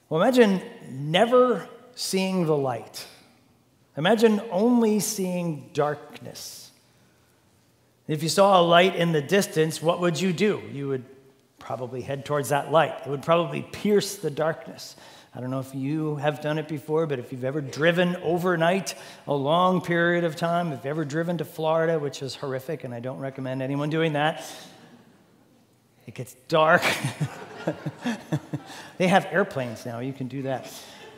Well, imagine never seeing the light. Imagine only seeing darkness. If you saw a light in the distance, what would you do? You would probably head towards that light. It would probably pierce the darkness. I don't know if you have done it before, but if you've ever driven overnight a long period of time, if you've ever driven to Florida, which is horrific, and I don't recommend anyone doing that, it gets dark. They have airplanes now. You can do that.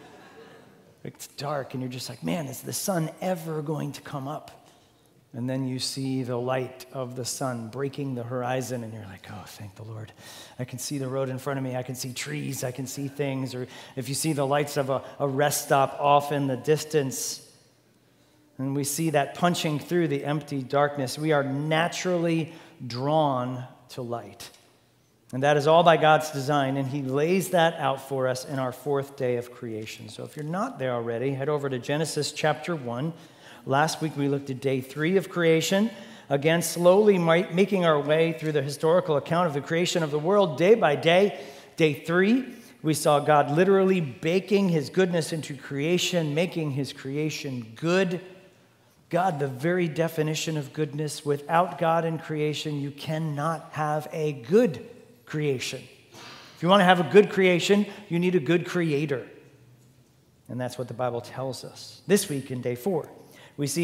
It's dark, and you're just like, man, is the sun ever going to come up? And then you see the light of the sun breaking the horizon, and you're like, oh, thank the Lord. I can see the road in front of me. I can see trees. I can see things. Or if you see the lights of a rest stop off in the distance, and we see that punching through the empty darkness, we are naturally drawn to light. And that is all by God's design, and he lays that out for us in our fourth day of creation. So if you're not there already, head over to Genesis chapter 1. Last week we looked at day 3 of creation. Again, slowly making our way through the historical account of the creation of the world day by day. Day 3, we saw God literally baking his goodness into creation, making his creation good. God, the very definition of goodness. Without God in creation, you cannot have a good creation. If you want to have a good creation, you need a good creator. And that's what the Bible tells us. This week in day 4, we see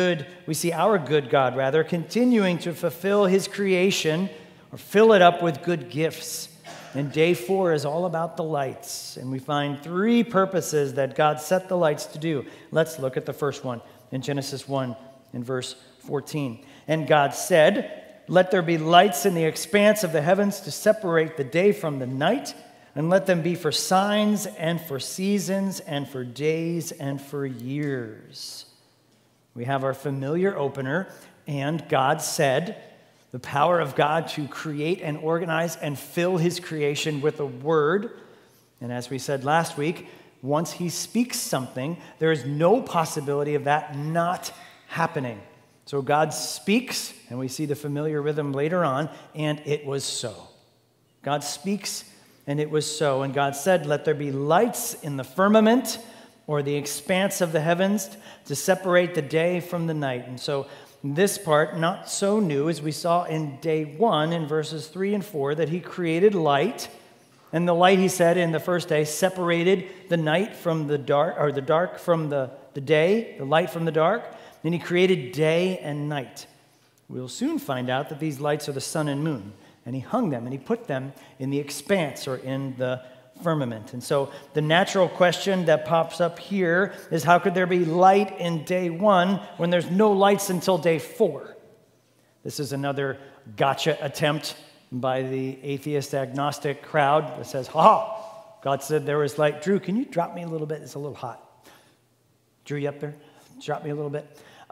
our good God, continuing to fulfill his creation or fill it up with good gifts. And day 4 is all about the lights. And we find 3 purposes that God set the lights to do. Let's look at the first one in Genesis 1 in verse 14. And God said, let there be lights in the expanse of the heavens to separate the day from the night, and let them be for signs and for seasons and for days and for years. We have our familiar opener, and God said, the power of God to create and organize and fill his creation with a word. And as we said last week, once he speaks something, there is no possibility of that not happening. So God speaks, and we see the familiar rhythm later on, and it was so. God speaks, and it was so. And God said, let there be lights in the firmament, or the expanse of the heavens, to separate the day from the night. And so this part, not so new, as we saw in day 1 in verses 3 and 4, that he created light. And the light, he said, in the first day, separated the night from the dark, or the dark from the day, the light from the dark. Then he created day and night. We'll soon find out that these lights are the sun and moon. And he hung them, and he put them in the expanse, or in the firmament. And so the natural question that pops up here is, how could there be light in day 1 when there's no lights until day 4? This is another gotcha attempt by the atheist agnostic crowd that says, God said there was light. Drew, can you drop me a little bit? It's a little hot. Drew, you up there? Drop me a little bit.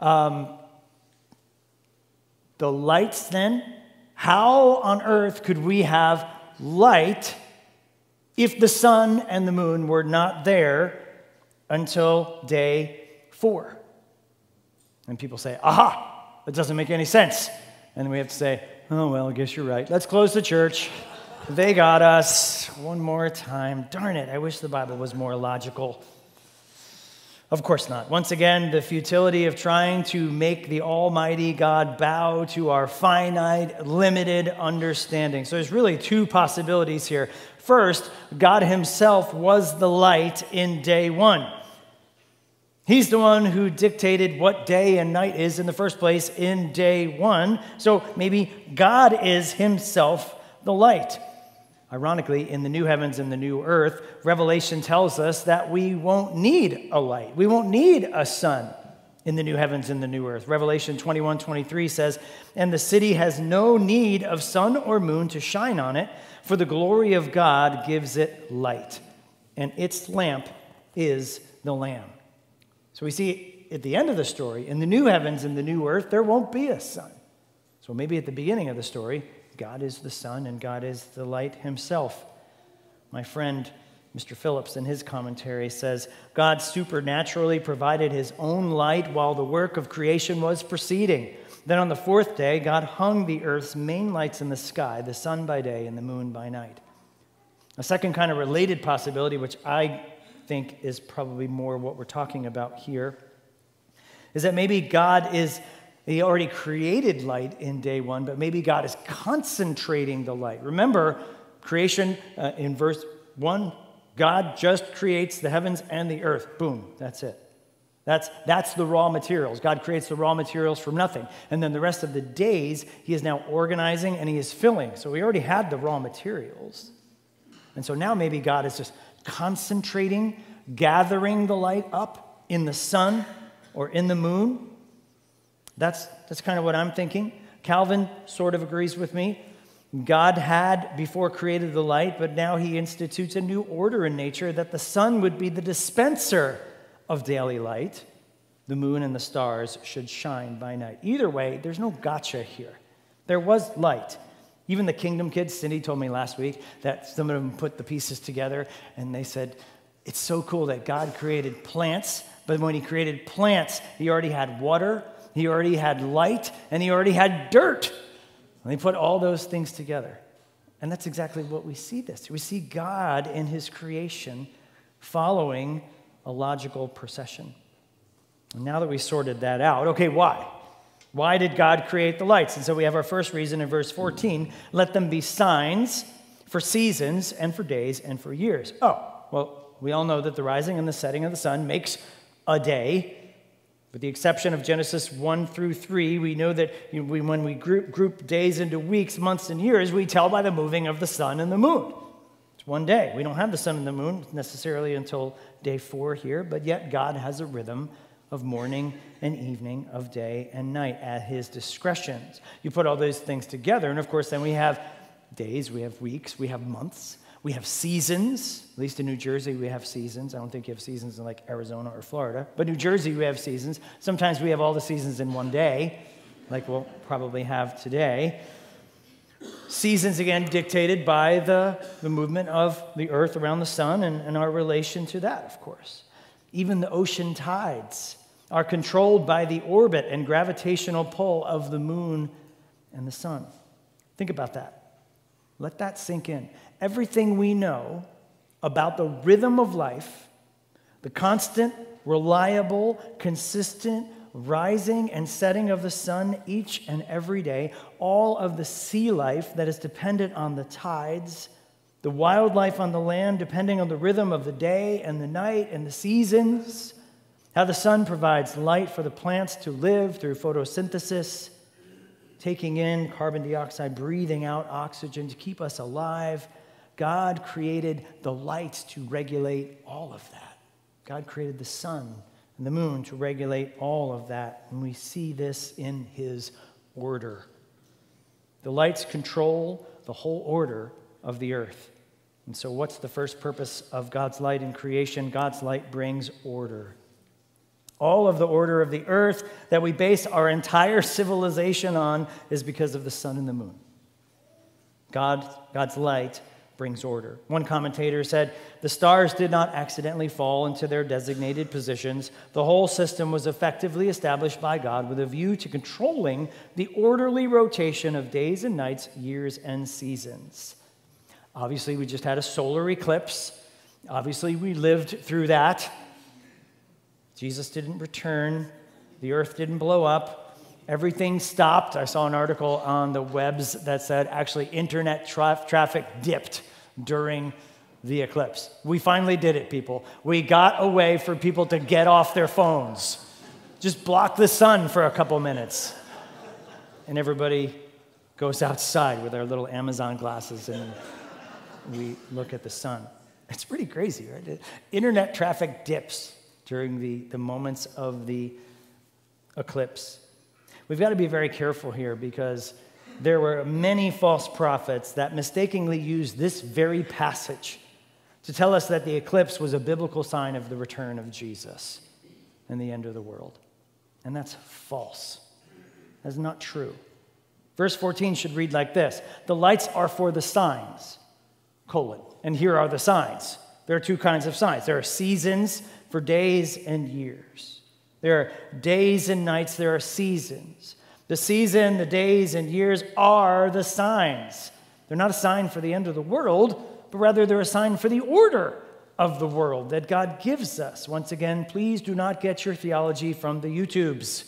The lights then, how on earth could we have light if the sun and the moon were not there until day 4? And people say, that doesn't make any sense. And we have to say, oh, well, I guess you're right. Let's close the church. They got us one more time. Darn it, I wish the Bible was more logical. Of course not. Once again, the futility of trying to make the Almighty God bow to our finite, limited understanding. So there's really 2 possibilities here. First, God himself was the light in day 1. He's the one who dictated what day and night is in the first place in day 1. So maybe God is himself the light. Ironically, in the new heavens and the new earth, Revelation tells us that we won't need a light. We won't need a sun in the new heavens and the new earth. Revelation 21:23 says, and the city has no need of sun or moon to shine on it, for the glory of God gives it light, and its lamp is the Lamb. So we see at the end of the story, in the new heavens and the new earth, there won't be a sun. So maybe at the beginning of the story, God is the sun and God is the light himself. My friend, Mr. Phillips, in his commentary says, God supernaturally provided his own light while the work of creation was proceeding. Then on the 4th day, God hung the earth's main lights in the sky, the sun by day and the moon by night. A second kind of related possibility, which I think is probably more what we're talking about here, is that maybe He already created light in day one, but maybe God is concentrating the light. Remember, creation in verse 1, God just creates the heavens and the earth. Boom, that's it. That's the raw materials. God creates the raw materials from nothing. And then the rest of the days, He is now organizing and He is filling. So we already had the raw materials. And so now maybe God is just concentrating, gathering the light up in the sun or in the moon. That's kind of what I'm thinking. Calvin sort of agrees with me. God had before created the light, but now He institutes a new order in nature that the sun would be the dispenser of daily light. The moon and the stars should shine by night. Either way, there's no gotcha here. There was light. Even the Kingdom kids, Cindy told me last week that some of them put the pieces together and they said, it's so cool that God created plants, but when He created plants, He already had water, He already had light, and He already had dirt. And they put all those things together. And that's exactly what we see this. We see God in His creation following a logical procession. And now that we sorted that out, okay, why? Why did God create the lights? And so we have our first reason in verse 14. Let them be signs for seasons and for days and for years. Oh, well, we all know that the rising and the setting of the sun makes a day. With the exception of Genesis 1 through 3, we know that when we group days into weeks, months, and years, we tell by the moving of the sun and the moon. It's one day. We don't have the sun and the moon necessarily until day 4 here, but yet God has a rhythm of morning and evening, of day and night at His discretions. You put all those things together, and of course then we have days, we have weeks, we have months, we have seasons. At least in New Jersey we have seasons. I don't think you have seasons in like Arizona or Florida, but New Jersey we have seasons. Sometimes we have all the seasons in one day, like we'll probably have today. Seasons, again, dictated by the movement of the earth around the sun and our relation to that, of course. Even the ocean tides are controlled by the orbit and gravitational pull of the moon and the sun. Think about that. Let that sink in. Everything we know about the rhythm of life, the constant, reliable, consistent rising and setting of the sun each and every day, all of the sea life that is dependent on the tides, the wildlife on the land depending on the rhythm of the day and the night and the seasons, how the sun provides light for the plants to live through photosynthesis, taking in carbon dioxide, breathing out oxygen to keep us alive. God created the lights to regulate all of that. God created the sun and the moon to regulate all of that. And we see this in His order. The lights control the whole order of the earth. And so what's the first purpose of God's light in creation? God's light brings order. All of the order of the earth that we base our entire civilization on is because of the sun and the moon. God's light brings order. One commentator said, the stars did not accidentally fall into their designated positions. The whole system was effectively established by God with a view to controlling the orderly rotation of days and nights, years and seasons. Obviously, we just had a solar eclipse. Obviously, we lived through that. Jesus didn't return. The earth didn't blow up. Everything stopped. I saw an article on the webs that said actually internet traffic dipped during the eclipse. We finally did it, people. We got a way for people to get off their phones. Just block the sun for a couple minutes. And everybody goes outside with their little Amazon glasses and we look at the sun. It's pretty crazy, right? Internet traffic dips during the moments of the eclipse. We've got to be very careful here because there were many false prophets that mistakenly used this very passage to tell us that the eclipse was a biblical sign of the return of Jesus and the end of the world. And that's false. That's not true. Verse 14 should read like this: the lights are for the signs, and here are the signs. There are two kinds of signs. There are seasons for days and years. There are days and nights, there are seasons. The season, the days, and years are the signs. They're not a sign for the end of the world. but rather they're a sign for the order of the world that God gives us. Once again, please do not get your theology from the YouTubes.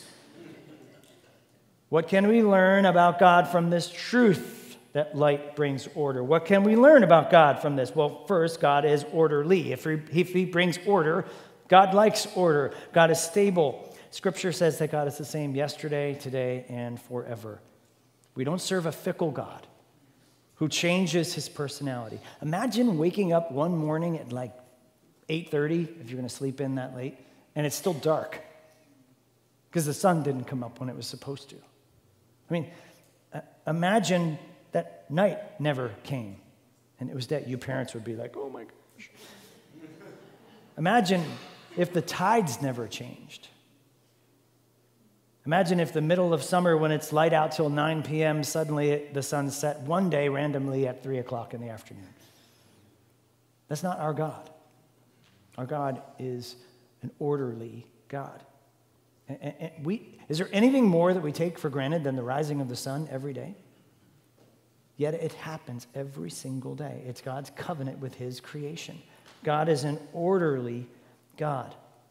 What can we learn about God from this truth that light brings order? What can we learn about God from this? Well, first, God is orderly. If he brings order, God likes order. God is stable. Scripture says that God is the same yesterday, today, and forever. We don't serve a fickle God who changes his personality. Imagine waking up one morning at like 8:30, if you're going to sleep in that late, and it's still dark because the sun didn't come up when it was supposed to. I mean, imagine that night never came and it was that you parents would be like, oh my gosh. Imagine if the tides never changed. Imagine if the middle of summer when it's light out till 9 p.m., suddenly the sun set one day randomly at 3 o'clock in the afternoon. That's not our God. Our God is an orderly God. Is there anything more that we take for granted than the rising of the sun every day? Yet it happens every single day. It's God's covenant with his creation. God is an orderly God.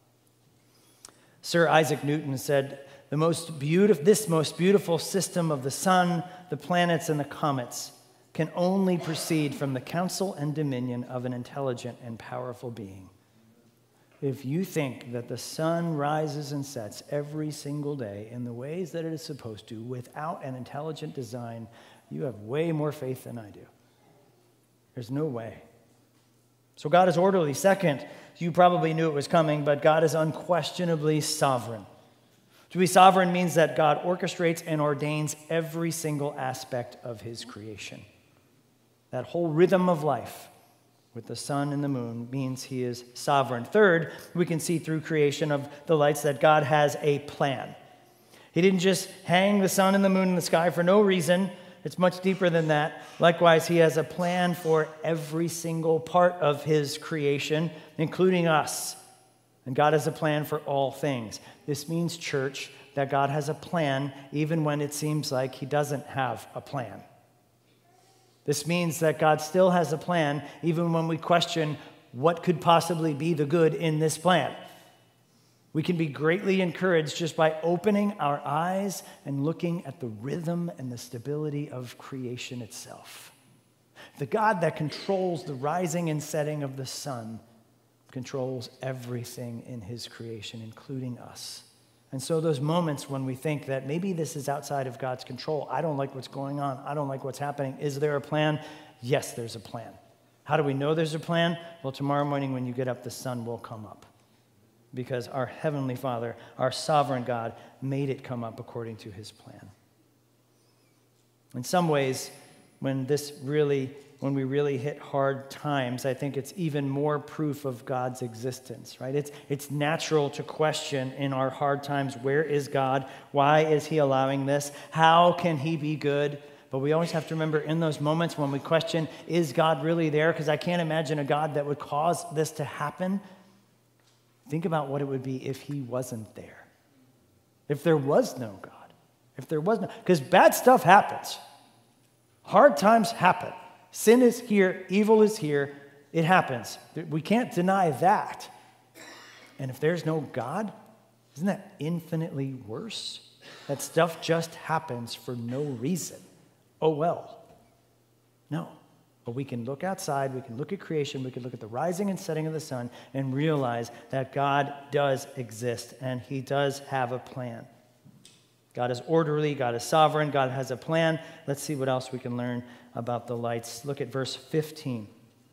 Sir Isaac Newton said, this most beautiful system of the sun, the planets, and the comets can only proceed from the counsel and dominion of an intelligent and powerful being. If you think that the sun rises and sets every single day in the ways that it is supposed to without an intelligent design, you have way more faith than I do. There's no way. So God is orderly. Second, you probably knew it was coming, but God is unquestionably sovereign. To be sovereign means that God orchestrates and ordains every single aspect of his creation. That whole rhythm of life with the sun and the moon means he is sovereign. Third, we can see through creation of the lights that God has a plan. He didn't just hang the sun and the moon in the sky for no reason. It's much deeper than that. Likewise, he has a plan for every single part of his creation, including us. And God has a plan for all things. This means, church, that God has a plan even when it seems like he doesn't have a plan. This means that God still has a plan even when we question what could possibly be the good in this plan. We can be greatly encouraged just by opening our eyes and looking at the rhythm and the stability of creation itself. The God that controls the rising and setting of the sun controls everything in his creation, including us. And so those moments when we think that maybe this is outside of God's control, I don't like what's going on, I don't like what's happening, is there a plan? Yes, there's a plan. How do we know there's a plan? Well, tomorrow morning when you get up, the sun will come up. Because our Heavenly Father, our sovereign God, made it come up according to his plan. In some ways, when we really hit hard times, I think it's even more proof of God's existence, right? It's natural to question in our hard times, where is God? Why is he allowing this? How can he be good? But we always have to remember in those moments when we question, is God really there? Because I can't imagine a God that would cause this to happen. Think about what it would be if he wasn't there. If there was no God. Because bad stuff happens. Hard times happen. Sin is here, evil is here, it happens. We can't deny that. And if there's no God, isn't that infinitely worse? That stuff just happens for no reason. Oh well. No. But we can look outside, we can look at creation, we can look at the rising and setting of the sun and realize that God does exist and he does have a plan. God is orderly, God is sovereign, God has a plan. Let's see what else we can learn about the lights. Look at verse 15.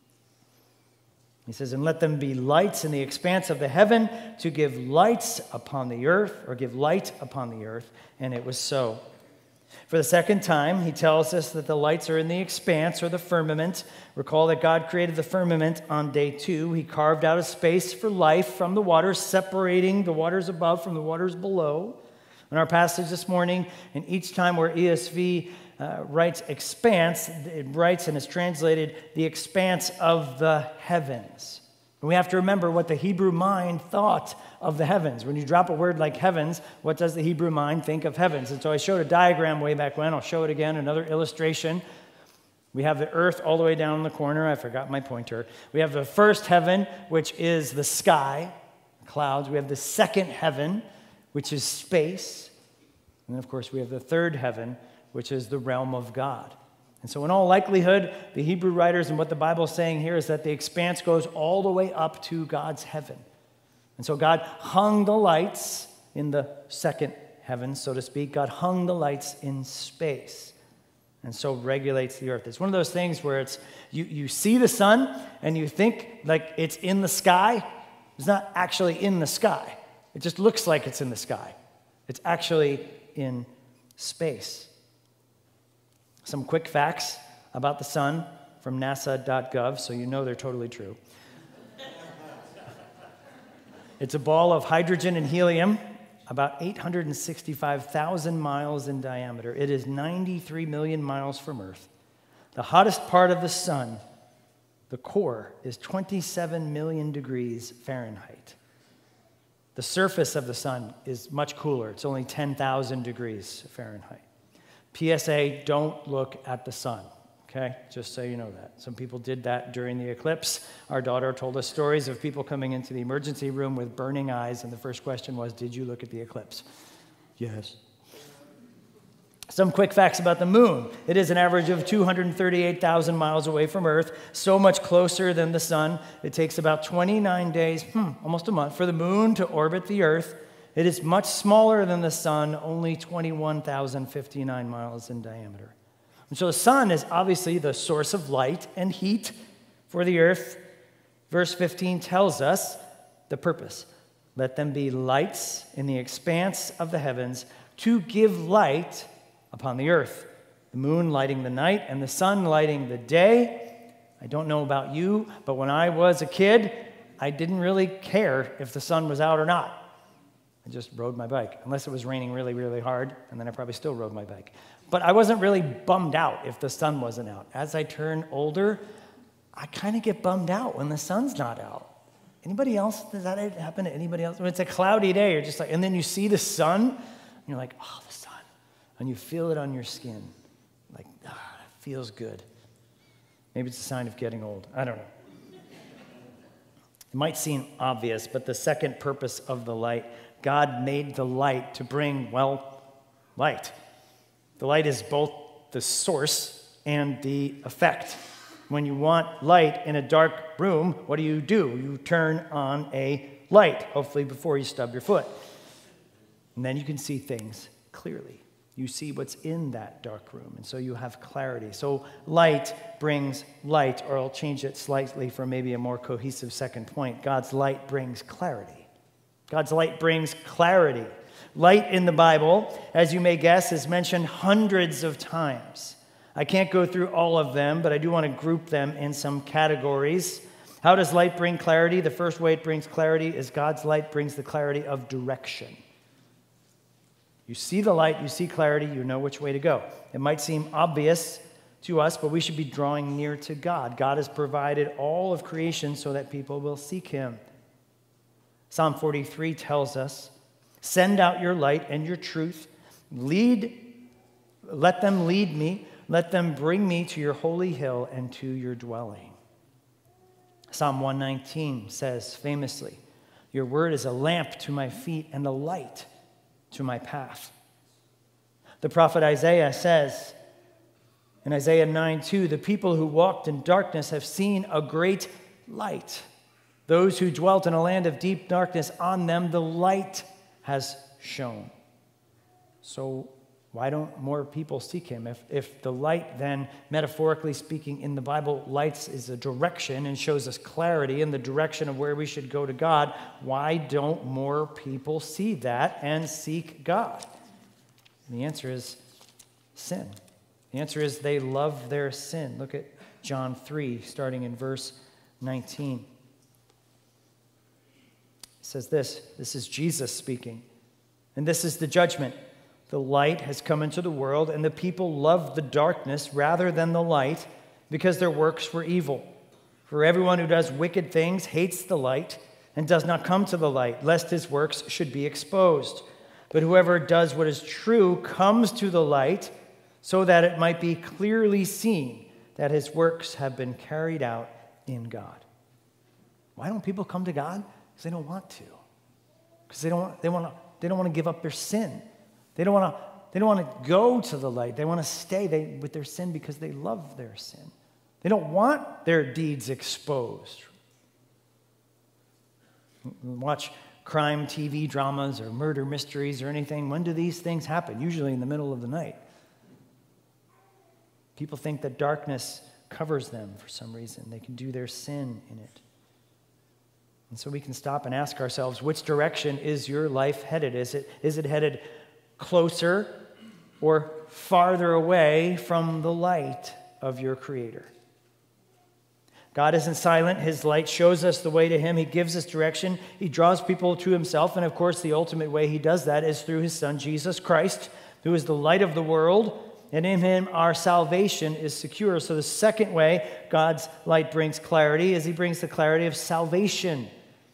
He says, and let them be lights in the expanse of the heaven to give lights upon the earth, or give light upon the earth. And it was so. For the second time, he tells us that the lights are in the expanse or the firmament. Recall that God created the firmament on day 2. He carved out a space for life from the waters, separating the waters above from the waters below. In our passage this morning, and each time where ESV writes expanse, it writes and is translated the expanse of the heavens. And we have to remember what the Hebrew mind thought of the heavens. When you drop a word like heavens, what does the Hebrew mind think of heavens? And so I showed a diagram way back when. I'll show it again, another illustration. We have the earth all the way down in the corner. I forgot my pointer. We have the first heaven, which is the sky, clouds. We have the second heaven, which is space. And then, of course, we have the third heaven, which is the realm of God. And so in all likelihood, the Hebrew writers and what the Bible is saying here is that the expanse goes all the way up to God's heaven. And so God hung the lights in the second heaven, so to speak. God hung the lights in space, and so regulates the earth. It's one of those things where it's you see the sun and you think like it's in the sky. It's not actually in the sky. It just looks like it's in the sky. It's actually in space. Some quick facts about the sun from nasa.gov, so you know they're totally true. It's a ball of hydrogen and helium, about 865,000 miles in diameter. It is 93 million miles from Earth. The hottest part of the sun, the core, is 27 million degrees Fahrenheit. The surface of the sun is much cooler. It's only 10,000 degrees Fahrenheit. PSA, don't look at the sun, okay? Just so you know that. Some people did that during the eclipse. Our daughter told us stories of people coming into the emergency room with burning eyes, and the first question was, did you look at the eclipse? Yes. Some quick facts about the moon. It is an average of 238,000 miles away from Earth, so much closer than the sun. It takes about 29 days, almost a month, for the moon to orbit the Earth. It is much smaller than the sun, only 21,059 miles in diameter. And so the sun is obviously the source of light and heat for the earth. Verse 15 tells us the purpose. Let them be lights in the expanse of the heavens to give light upon the earth. The moon lighting the night and the sun lighting the day. I don't know about you, but when I was a kid, I didn't really care if the sun was out or not. I just rode my bike, unless it was raining really, really hard, and then I probably still rode my bike. But I wasn't really bummed out if the sun wasn't out. As I turn older, I kind of get bummed out when the sun's not out. Anybody else? Does that happen to anybody else? When it's a cloudy day, you're just like, and then you see the sun, and you're like, oh, the sun. And you feel it on your skin. Like, it feels good. Maybe it's a sign of getting old. I don't know. It might seem obvious, but the second purpose of the light, God made the light to bring, light. The light is both the source and the effect. When you want light in a dark room, what do? You turn on a light, hopefully before you stub your foot. And then you can see things clearly. You see what's in that dark room, and so you have clarity. So light brings light, or I'll change it slightly for maybe a more cohesive second point. God's light brings clarity. God's light brings clarity. Light in the Bible, as you may guess, is mentioned hundreds of times. I can't go through all of them, but I do want to group them in some categories. How does light bring clarity? The first way it brings clarity is God's light brings the clarity of direction. You see the light, you see clarity, you know which way to go. It might seem obvious to us, but we should be drawing near to God. God has provided all of creation so that people will seek him. Psalm 43 tells us, send out your light and your truth. Let them lead me. Let them bring me to your holy hill and to your dwelling. Psalm 119 says famously, your word is a lamp to my feet and a light to my path. The prophet Isaiah says in Isaiah 9:2, the people who walked in darkness have seen a great light. Those who dwelt in a land of deep darkness, on them the light has shone. So why don't more people seek him? If the light then, metaphorically speaking, in the Bible, lights is a direction and shows us clarity in the direction of where we should go to God, why don't more people see that and seek God? And the answer is sin. The answer is they love their sin. Look at John 3, starting in verse 19. It says this is Jesus speaking, and this is the judgment. The light has come into the world, and the people loved the darkness rather than the light because their works were evil. For everyone who does wicked things hates the light and does not come to the light, lest his works should be exposed. But whoever does what is true comes to the light so that it might be clearly seen that his works have been carried out in God. Why don't people come to God? Because they don't want to. Because they don't want to give up their sin. They don't want to go to the light. They want to stay with their sin because they love their sin. They don't want their deeds exposed. Watch crime TV dramas or murder mysteries or anything. When do these things happen? Usually in the middle of the night. People think that darkness covers them for some reason. They can do their sin in it. And so we can stop and ask ourselves, which direction is your life headed? Is it headed closer or farther away from the light of your Creator? God isn't silent. His light shows us the way to him. He gives us direction. He draws people to himself. And of course, the ultimate way he does that is through his Son, Jesus Christ, who is the light of the world. And in him, our salvation is secure. So the second way God's light brings clarity is he brings the clarity of salvation.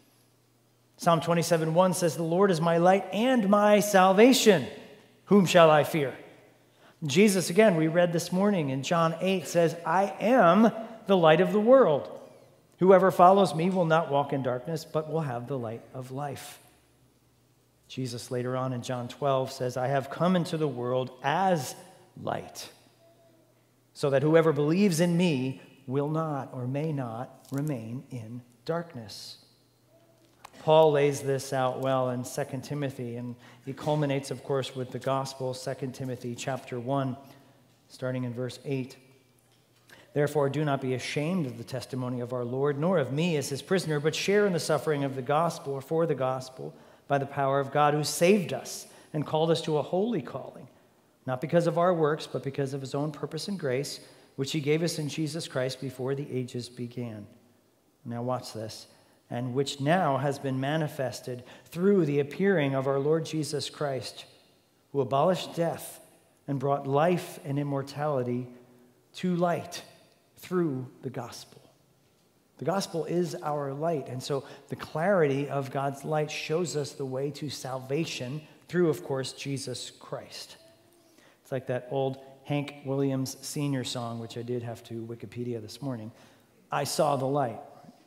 Psalm 27:1 says, "The Lord is my light and my salvation. Whom shall I fear?" Jesus, again, we read this morning in John 8, says, "I am the light of the world. Whoever follows me will not walk in darkness, but will have the light of life." Jesus later on in John 12 says, "I have come into the world as light, so that whoever believes in me will not or may not remain in darkness." Paul lays this out well in 2 Timothy, and he culminates, of course, with the gospel, 2 Timothy chapter 1, starting in verse 8. "Therefore, do not be ashamed of the testimony of our Lord, nor of me as his prisoner, but share in the suffering of the gospel, or for the gospel, by the power of God who saved us and called us to a holy calling, not because of our works, but because of his own purpose and grace, which he gave us in Jesus Christ before the ages began." Now watch this. "And which now has been manifested through the appearing of our Lord Jesus Christ, who abolished death and brought life and immortality to light through the gospel." The gospel is our light, and so the clarity of God's light shows us the way to salvation through, of course, Jesus Christ. It's like that old Hank Williams Sr. song, which I did have to Wikipedia this morning. "I saw the light.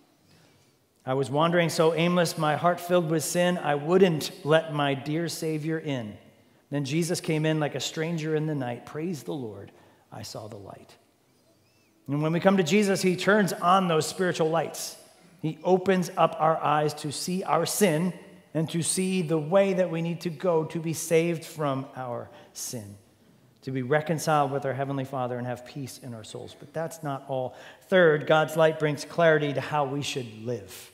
I was wandering so aimless, my heart filled with sin, I wouldn't let my dear Savior in. Then Jesus came in like a stranger in the night. Praise the Lord, I saw the light." And when we come to Jesus, he turns on those spiritual lights. He opens up our eyes to see our sin and to see the way that we need to go to be saved from our sin, to be reconciled with our Heavenly Father and have peace in our souls. But that's not all. Third, God's light brings clarity to how we should live.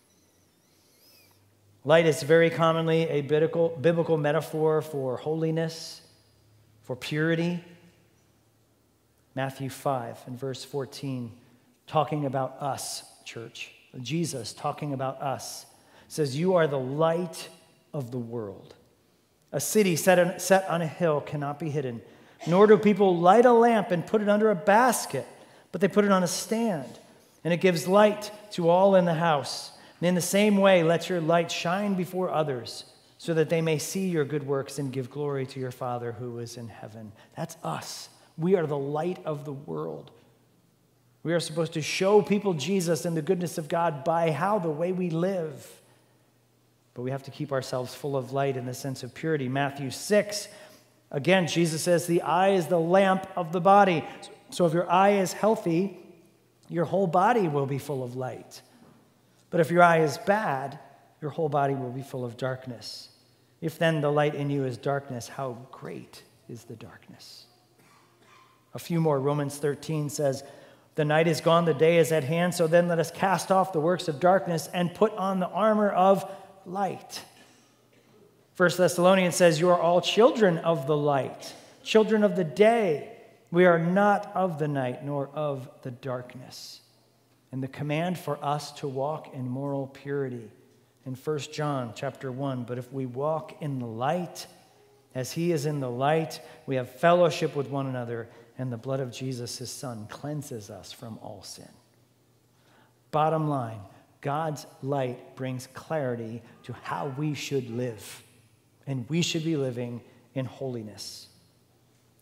Light is very commonly a biblical metaphor for holiness, for purity. Matthew 5 and verse 14, talking about us, church. Jesus talking about us, says, "You are the light of the world. A city set on a hill cannot be hidden, nor do people light a lamp and put it under a basket, but they put it on a stand, and it gives light to all in the house. And in the same way, let your light shine before others, so that they may see your good works and give glory to your Father who is in heaven." That's us. We are the light of the world. We are supposed to show people Jesus and the goodness of God by the way we live. But we have to keep ourselves full of light in the sense of purity. Matthew 6, again, Jesus says, "The eye is the lamp of the body." So if your eye is healthy, your whole body will be full of light. But if your eye is bad, your whole body will be full of darkness. If then the light in you is darkness, how great is the darkness? A few more. Romans 13 says, "The night is gone, the day is at hand, so then let us cast off the works of darkness and put on the armor of light." 1 Thessalonians says, "You are all children of the light, children of the day. We are not of the night nor of the darkness." And the command for us to walk in moral purity in 1 John chapter 1, "But if we walk in the light, as he is in the light, we have fellowship with one another, and the blood of Jesus, his Son, cleanses us from all sin." Bottom line, God's light brings clarity to how we should live, and we should be living in holiness.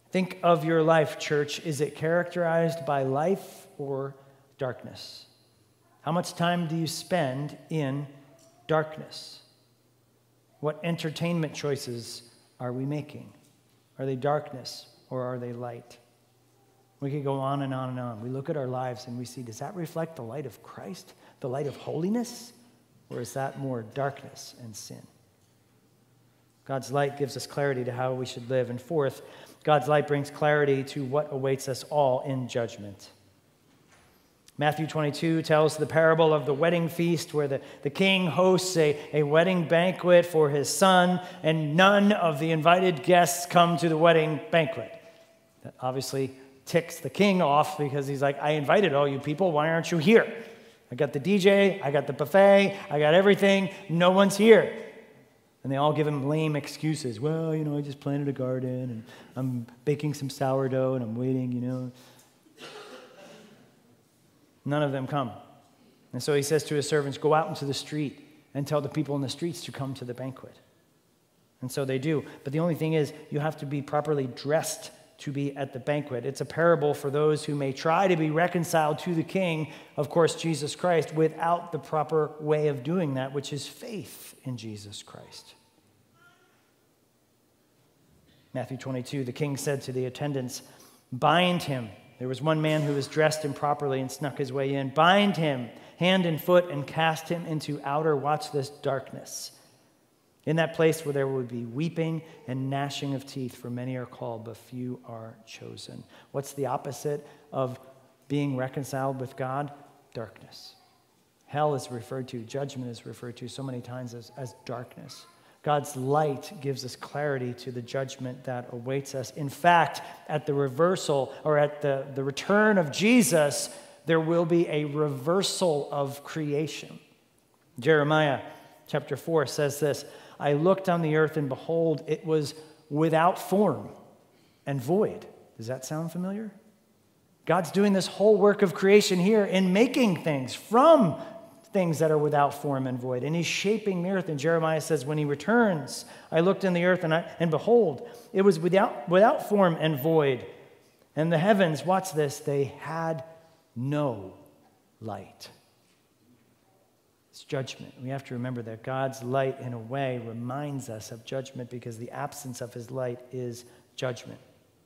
Think of your life, church. Is it characterized by life or darkness? How much time do you spend in darkness? What entertainment choices are we making? Are they darkness or are they light? We could go on and on and on. We look at our lives and we see, does that reflect the light of Christ, the light of holiness, or is that more darkness and sin? God's light gives us clarity to how we should live. And fourth, God's light brings clarity to what awaits us all in judgment. Matthew 22 tells the parable of the wedding feast where the king hosts a wedding banquet for his son, and none of the invited guests come to the wedding banquet. That obviously ticks the king off because he's like, I invited all you people, why aren't you here? I got the DJ, I got the buffet, I got everything, no one's here. And they all give him lame excuses. Well, I just planted a garden, and I'm baking some sourdough, and I'm waiting, None of them come. And so he says to his servants, go out into the street and tell the people in the streets to come to the banquet. And so they do. But the only thing is, you have to be properly dressed to be at the banquet. It's a parable for those who may try to be reconciled to the King, of course, Jesus Christ, without the proper way of doing that, which is faith in Jesus Christ. Matthew 22, the king said to the attendants, bind him. There was one man who was dressed improperly and snuck his way in. Bind him hand and foot and cast him into outer, watch this, darkness. In that place where there would be weeping and gnashing of teeth, for many are called, but few are chosen. What's the opposite of being reconciled with God? Darkness. Hell is referred to, judgment is referred to so many times as darkness. God's light gives us clarity to the judgment that awaits us. In fact, at the reversal, or at the return of Jesus, there will be a reversal of creation. Jeremiah chapter 4 says this, I looked on the earth and behold, it was without form and void. Does that sound familiar? God's doing this whole work of creation here in making things from things that are without form and void. And he's shaping the earth. And Jeremiah says, when he returns, I looked in the earth and behold, it was without form and void. And the heavens, watch this, they had no light. It's judgment. We have to remember that God's light, in a way, reminds us of judgment because the absence of his light is judgment.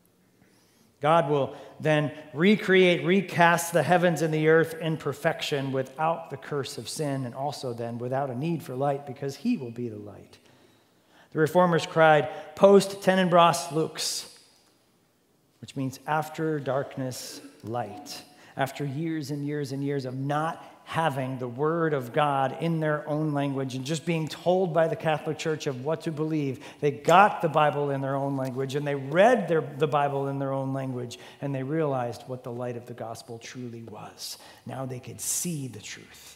God will then recast the heavens and the earth in perfection without the curse of sin, and also then without a need for light because he will be the light. The Reformers cried, post tenebras lux, which means after darkness, light. After years and years and years of not having the Word of God in their own language and just being told by the Catholic Church of what to believe, they got the Bible in their own language and they read the Bible in their own language and they realized what the light of the gospel truly was. Now they could see the truth.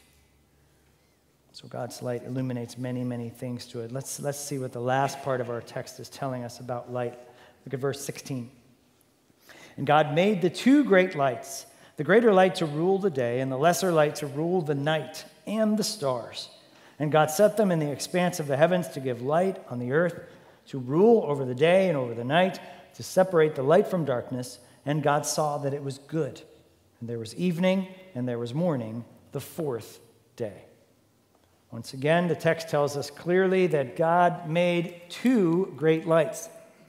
So God's light illuminates many, many things to it. Let's see what the last part of our text is telling us about light. Look at verse 16. And God made the two great lights, the greater light to rule the day and the lesser light to rule the night and the stars. And God set them in the expanse of the heavens to give light on the earth, to rule over the day and over the night, to separate the light from darkness. And God saw that it was good. And there was evening and there was morning, the fourth day. Once again, the text tells us clearly that God made two great lights.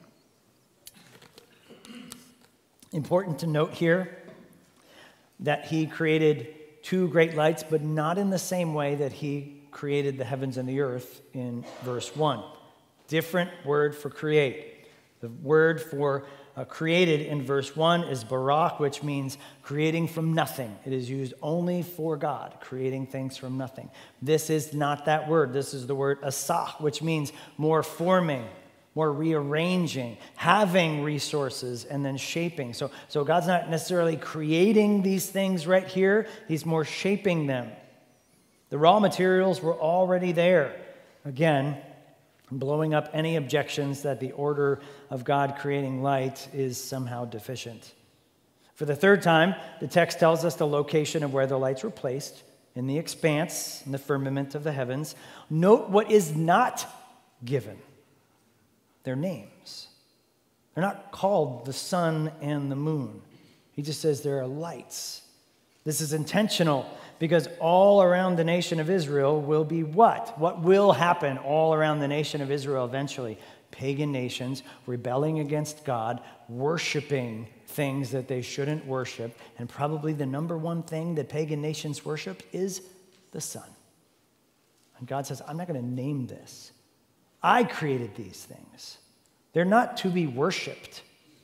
Important to note here that he created two great lights, but not in the same way that he created the heavens and the earth in verse 1. Different word for create. The word for created in verse 1 is barak, which means creating from nothing. It is used only for God, creating things from nothing. This is not that word. This is the word asah, which means more forming, more rearranging, having resources, and then shaping. So God's not necessarily creating these things right here. He's more shaping them. The raw materials were already there. Again, blowing up any objections that the order of God creating light is somehow deficient. For the third time, the text tells us the location of where the lights were placed, in the expanse, in the firmament of the heavens. Note what is not given. Their names. They're not called the sun and the moon. He just says there are lights. This is intentional because all around the nation of Israel will be what? What will happen all around the nation of Israel eventually? Pagan nations rebelling against God, worshiping things that they shouldn't worship, and probably the number one thing that pagan nations worship is the sun. And God says, I'm not going to name this. I created these things. They're not to be worshiped.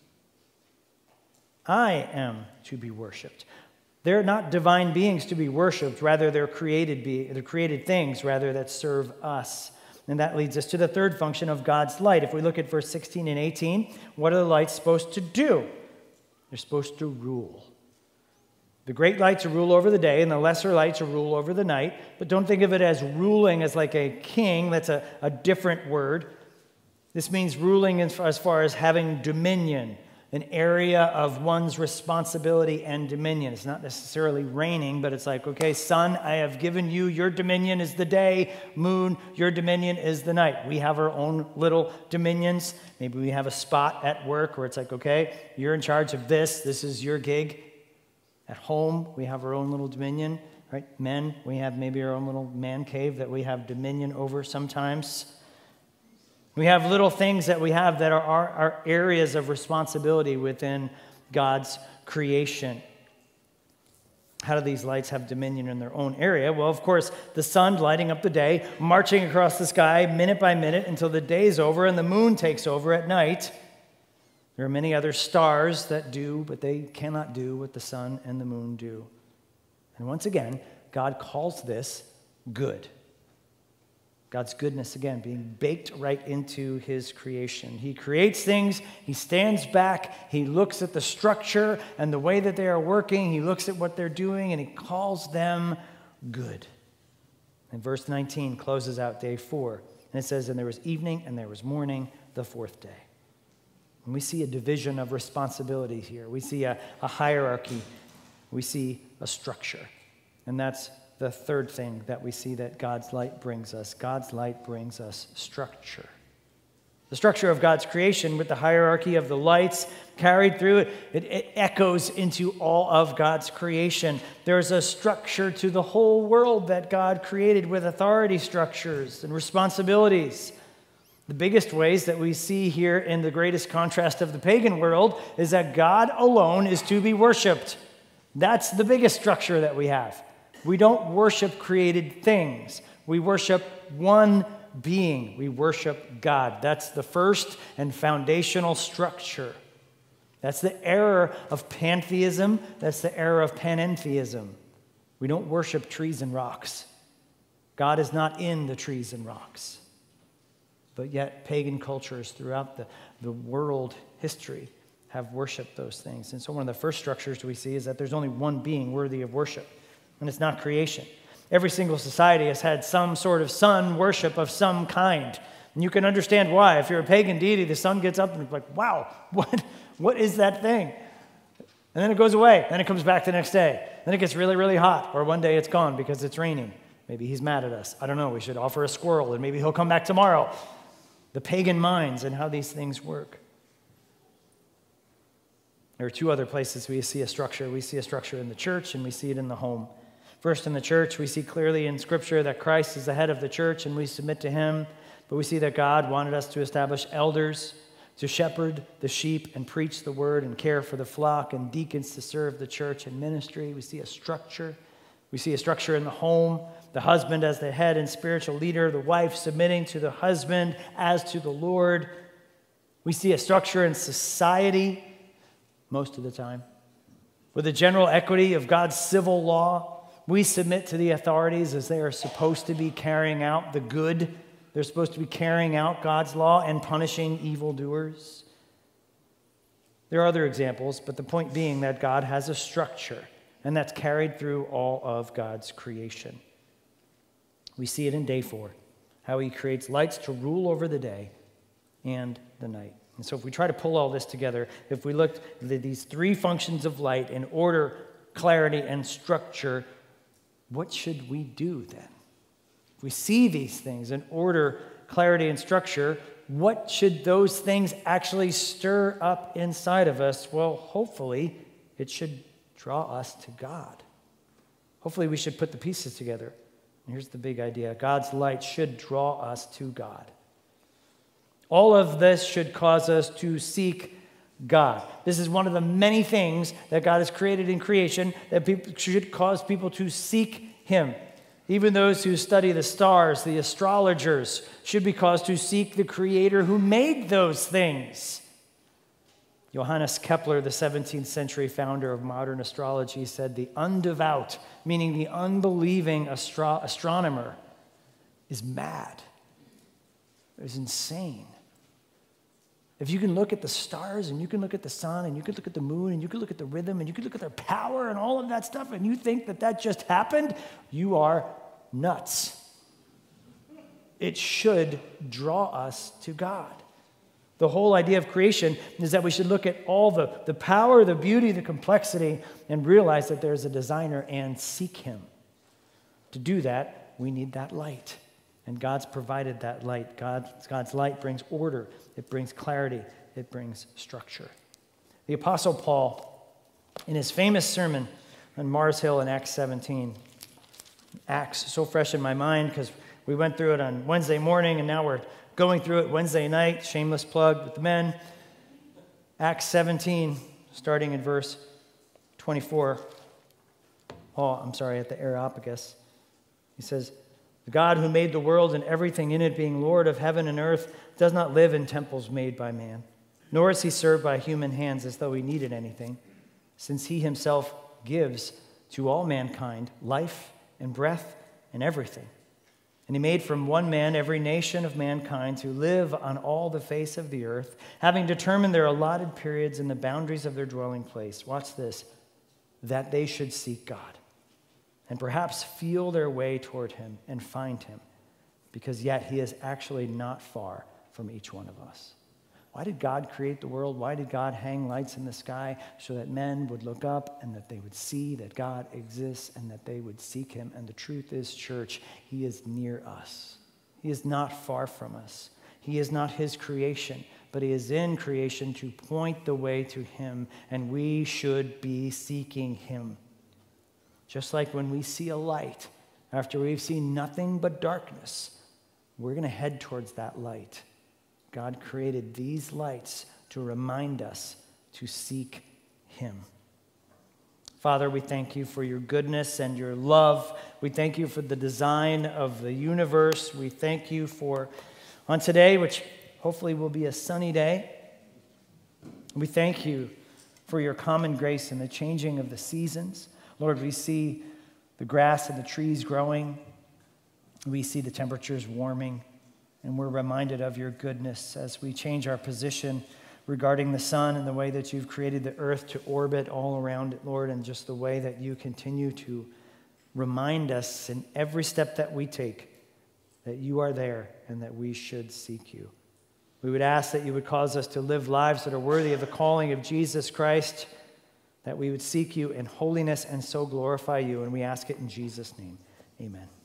I am to be worshiped. They're not divine beings to be worshiped. Rather, they're created things, rather, that serve us. And that leads us to the third function of God's light. If we look at verse 16 and 18, what are the lights supposed to do? They're supposed to rule. The great light to rule over the day, and the lesser light to rule over the night. But don't think of it as ruling as like a king. That's a different word. This means ruling as far as having dominion, an area of one's responsibility and dominion. It's not necessarily reigning, but it's like, okay, sun, I have given you, your dominion is the day. Moon, your dominion is the night. We have our own little dominions. Maybe we have a spot at work where it's like, okay, you're in charge of this. This is your gig. At home, we have our own little dominion, right? Men, we have maybe our own little man cave that we have dominion over sometimes. We have little things that we have that are our areas of responsibility within God's creation. How do these lights have dominion in their own area? Well, of course, the sun lighting up the day, marching across the sky minute by minute until the day's over and the moon takes over at night. There are many other stars that do, but they cannot do what the sun and the moon do. And once again, God calls this good. God's goodness, again, being baked right into his creation. He creates things, he stands back, he looks at the structure and the way that they are working, he looks at what they're doing, and he calls them good. And verse 19 closes out day 4. And it says, and there was evening and there was morning, the fourth day. And we see a division of responsibility here. We see a hierarchy. We see a structure. And that's the third thing that we see that God's light brings us. God's light brings us structure. The structure of God's creation with the hierarchy of the lights carried through it, it echoes into all of God's creation. There's a structure to the whole world that God created with authority structures and responsibilities. The biggest ways that we see here in the greatest contrast of the pagan world is that God alone is to be worshiped. That's the biggest structure that we have. We don't worship created things. We worship one being. We worship God. That's the first and foundational structure. That's the error of pantheism. That's the error of panentheism. We don't worship trees and rocks. God is not in the trees and rocks. But yet pagan cultures throughout the world history have worshiped those things. And so one of the first structures we see is that there's only one being worthy of worship. And it's not creation. Every single society has had some sort of sun worship of some kind. And you can understand why. If you're a pagan deity, the sun gets up and it's like, wow, what is that thing? And then it goes away. Then it comes back the next day. Then it gets really, really hot. Or one day it's gone because it's raining. Maybe he's mad at us. I don't know. We should offer a squirrel and maybe he'll come back tomorrow. The pagan minds and how these things work. There are two other places we see a structure. We see a structure in the church and we see it in the home. First, in the church, we see clearly in Scripture that Christ is the head of the church and we submit to him. But we see that God wanted us to establish elders to shepherd the sheep and preach the word and care for the flock, and deacons to serve the church and ministry. We see a structure. We see a structure in the home, the husband as the head and spiritual leader, the wife submitting to the husband as to the Lord. We see a structure in society most of the time. With the general equity of God's civil law, we submit to the authorities as they are supposed to be carrying out the good. They're supposed to be carrying out God's law and punishing evildoers. There are other examples, but the point being that God has a structure, and that's carried through all of God's creation. We see it in day 4, how he creates lights to rule over the day and the night. And so if we try to pull all this together, if we looked at these 3 functions of light in order, clarity, and structure, what should we do then? If we see these things in order, clarity, and structure, what should those things actually stir up inside of us? Well, hopefully, it should draw us to God. Hopefully, we should put the pieces together. And here's the big idea. God's light should draw us to God. All of this should cause us to seek God. This is one of the many things that God has created in creation that should cause people to seek Him. Even those who study the stars, the astrologers, should be caused to seek the Creator who made those things. Johannes Kepler, the 17th century founder of modern astrology, said the undevout, meaning the unbelieving astronomer, is mad. Is insane. If you can look at the stars and you can look at the sun and you can look at the moon and you can look at the rhythm and you can look at their power and all of that stuff and you think that that just happened, you are nuts. It should draw us to God. The whole idea of creation is that we should look at all the power, the beauty, the complexity, and realize that there's a designer and seek Him. To do that, we need that light. And God's provided that light. God's light brings order. It brings clarity. It brings structure. The Apostle Paul, in his famous sermon on Mars Hill in Acts 17, Acts, so fresh in my mind because we went through it on Wednesday morning and now we're going through it Wednesday night. Shameless plug with the men. Acts 17, starting in verse 24. At the Areopagus. He says, "The God who made the world and everything in it, being Lord of heaven and earth, does not live in temples made by man, nor is He served by human hands as though He needed anything, since He Himself gives to all mankind life and breath and everything. And He made from one man every nation of mankind to live on all the face of the earth, having determined their allotted periods and the boundaries of their dwelling place." Watch this. "That they should seek God, and perhaps feel their way toward Him and find Him, because yet He is actually not far from each one of us." Why did God create the world? Why did God hang lights in the sky? So that men would look up and that they would see that God exists and that they would seek Him. And the truth is, church, He is near us. He is not far from us. He is not His creation, but He is in creation to point the way to Him, and we should be seeking Him. Just like when we see a light, after we've seen nothing but darkness, we're going to head towards that light. God created these lights to remind us to seek Him. Father, we thank You for Your goodness and Your love. We thank You for the design of the universe. We thank You for, on today, which hopefully will be a sunny day, we thank You for Your common grace in the changing of the seasons. Lord, we see the grass and the trees growing. We see the temperatures warming. And we're reminded of Your goodness as we change our position regarding the sun and the way that You've created the earth to orbit all around it, Lord, and just the way that You continue to remind us in every step that we take that You are there and that we should seek You. We would ask that You would cause us to live lives that are worthy of the calling of Jesus Christ, that we would seek You in holiness and so glorify You, and we ask it in Jesus' name. Amen.